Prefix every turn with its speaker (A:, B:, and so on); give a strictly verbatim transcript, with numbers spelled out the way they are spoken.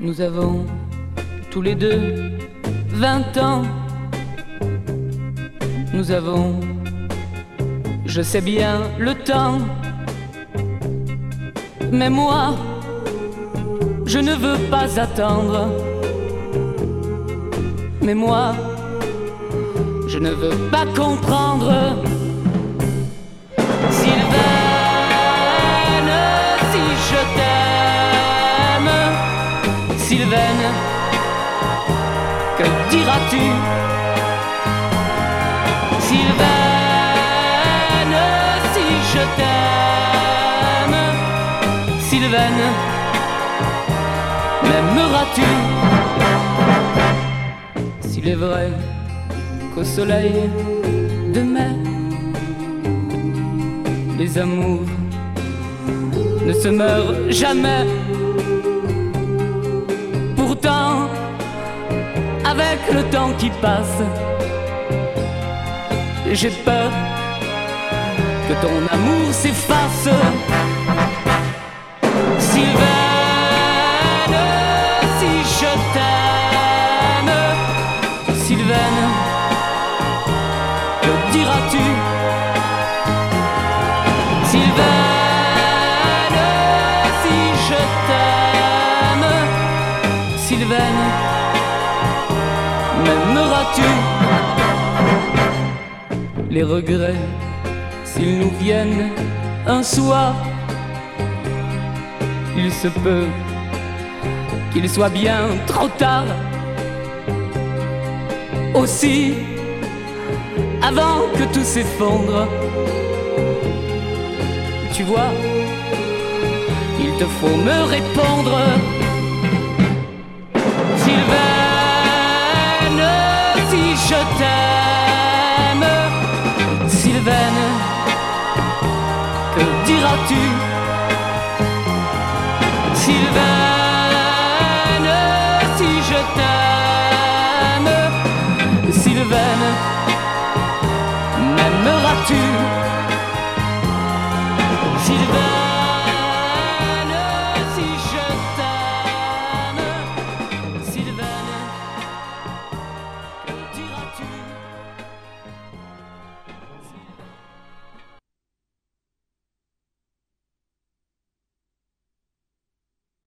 A: Nous avons tous les deux vingt ans. Nous avons, je sais bien, le temps. Mais moi, je ne veux pas attendre. Mais moi, je ne veux pas comprendre. Sylvaine, si je t'aime, Sylvaine, que diras-tu? Sylvaine, si je t'aime, Sylvaine, m'aimeras-tu? S'il est vrai qu'au soleil de mai, les amours ne se meurent jamais. Pourtant, avec le temps qui passe, j'ai peur que ton amour s'efface. Sylvaine, si je t'aime, Sylvaine, que diras-tu? Sylvaine, si je t'aime, Sylvaine, m'aimeras-tu? Les regrets, s'ils nous viennent un soir, il se peut qu'il soit bien trop tard. Aussi, avant que tout s'effondre, tu vois, il te faut me répondre. Sylvaine, si je t'aime, Sylvaine, que diras-tu? Sylvaine, si je t'aime, Sylvaine, m'aimeras-tu?